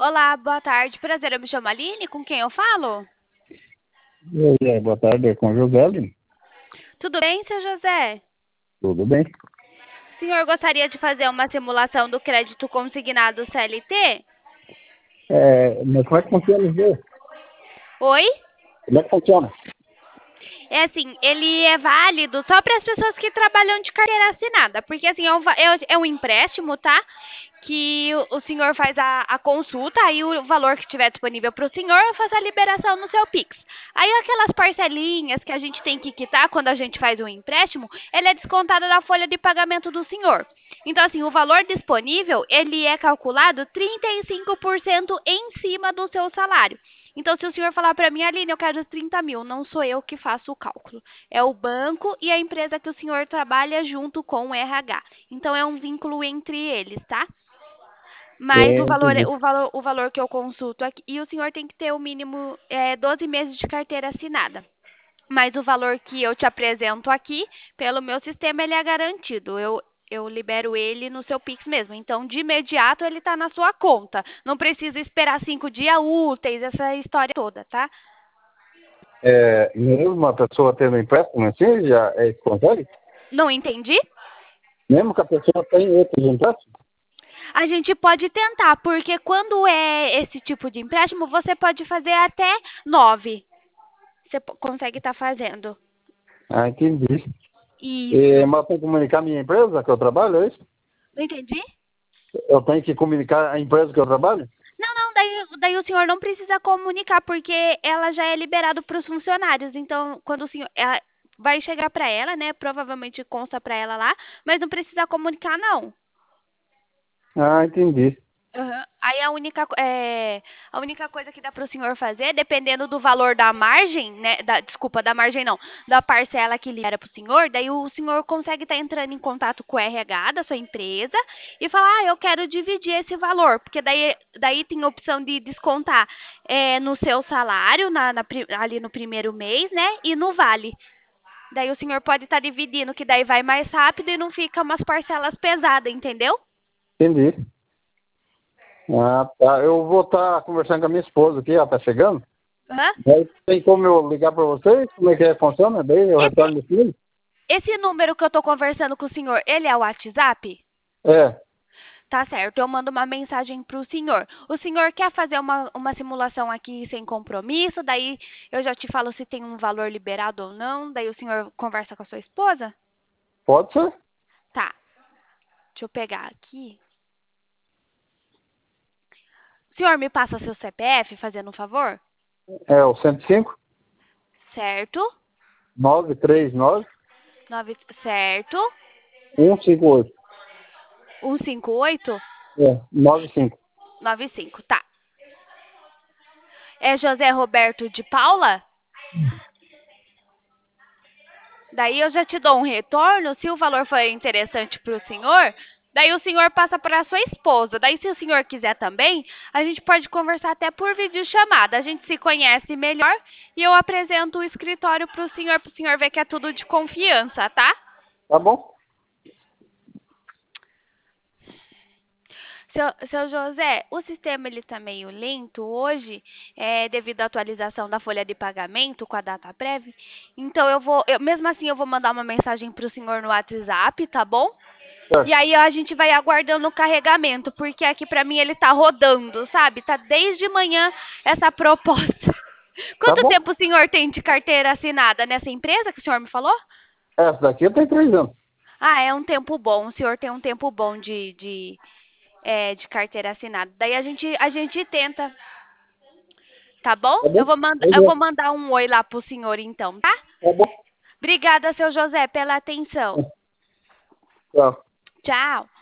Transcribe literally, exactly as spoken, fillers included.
Olá, boa tarde. Prazer, eu me chamo Aline. Com quem eu falo? E aí, boa tarde, é com o José Aline. Tudo bem, seu José? Tudo bem? O senhor gostaria de fazer uma simulação do crédito consignado C L T? É, mas como é que funciona isso aí? Oi? Como é que funciona? É assim, ele é válido só para as pessoas que trabalham de carteira assinada, porque assim, é um, va- é é um empréstimo, tá? Que o, o senhor faz a, a consulta, aí o valor que estiver disponível para o senhor, eu faço a liberação no seu Pix. Aí aquelas parcelinhas que a gente tem que quitar quando a gente faz um empréstimo, ele é descontado da folha de pagamento do senhor. Então, assim, o valor disponível, ele é calculado trinta e cinco por cento em cima do seu salário. Então, se o senhor falar para mim, Aline, eu quero os trinta mil, não sou eu que faço o cálculo. É o banco e a empresa que o senhor trabalha junto com o R H. Então, é um vínculo entre eles, tá? Mas É, o valor, entendi. o valor, o valor que eu consulto aqui, e o senhor tem que ter o mínimo é, doze meses de carteira assinada. Mas o valor que eu te apresento aqui, pelo meu sistema, ele é garantido. Eu, eu libero ele no seu Pix mesmo. Então, de imediato, ele está na sua conta. Não precisa esperar cinco dias úteis, essa história toda, tá? É, mesmo uma pessoa tendo empréstimo assim, já é, consegue? Não entendi? Mesmo que a pessoa tenha outros empréstimos? A gente pode tentar, porque quando é esse tipo de empréstimo, você pode fazer até nove. Você po- consegue estar fazendo. Ah, entendi. E, Isso. mas eu tenho que comunicar a minha empresa que eu trabalho, é isso? Não entendi? Eu tenho que comunicar a empresa que eu trabalho? Não, não, daí, daí o senhor não precisa comunicar, porque ela já é liberado para os funcionários. Então, quando o senhor. Ela, vai chegar para ela, né? Provavelmente consta para ela lá, mas não precisa comunicar, não. Ah, entendi. Aham. Aí a única, co- é, a única coisa que dá para o senhor fazer, dependendo do valor da margem, né? Da, desculpa, da margem não, da parcela que libera para o senhor, daí o senhor consegue estar entrando em contato com o R H da sua empresa e falar, ah, eu quero dividir esse valor, porque daí, daí tem a opção de descontar é, no seu salário, na, na pri- ali no primeiro mês, né? E no vale. Daí o senhor pode estar dividindo, que daí vai mais rápido e não fica umas parcelas pesadas, entendeu? Entendi. Ah, tá. Eu vou estar conversando com a minha esposa aqui, ela está chegando. Hã? Daí tem como eu ligar para vocês? Como é que é, funciona? Daí eu Esse, retorno esse número? Esse número que eu tô conversando com o senhor, ele é o WhatsApp? É, Tá certo, eu mando uma mensagem pro senhor. O senhor quer fazer uma, uma simulação aqui sem compromisso? Daí eu já te falo se tem um valor liberado ou não. Daí o senhor conversa com a sua esposa? pode ser. Tá, deixa eu pegar aqui. O senhor me passa seu C P F, fazendo um favor? É o cento e cinco, Certo? nove três nove, Nove, certo? um cinco oito. Um cinco oito É, nove cinco. nove cinco, tá. É José Roberto de Paula? Daí eu já te dou um retorno, se o valor for interessante para o senhor, daí o senhor passa para a sua esposa. Daí se o senhor quiser também, a gente pode conversar até por videochamada. A gente se conhece melhor e eu apresento o escritório para o senhor, para o senhor ver que é tudo de confiança, tá? Tá bom? Seu, seu José, o sistema ele está meio lento hoje, é, devido à atualização da folha de pagamento com a data prévia. Então eu vou, eu- mesmo assim eu vou mandar uma mensagem para o senhor no WhatsApp, tá bom? E Certo. aí a gente vai aguardando o carregamento, porque aqui pra mim ele tá rodando, sabe? Tá desde manhã essa proposta. Tá Quanto bom? tempo o senhor tem de carteira assinada nessa empresa que o senhor me falou? Essa daqui tem três anos. Ah, é um tempo bom. O senhor tem um tempo bom de, de, é, de carteira assinada. Daí a gente, a gente tenta, tá bom? Tá Eu bom? vou, manda, Pois eu vou é. mandar um oi lá pro senhor então, tá? Tá bom. Obrigada, seu José, pela atenção. Tchau. Tchau.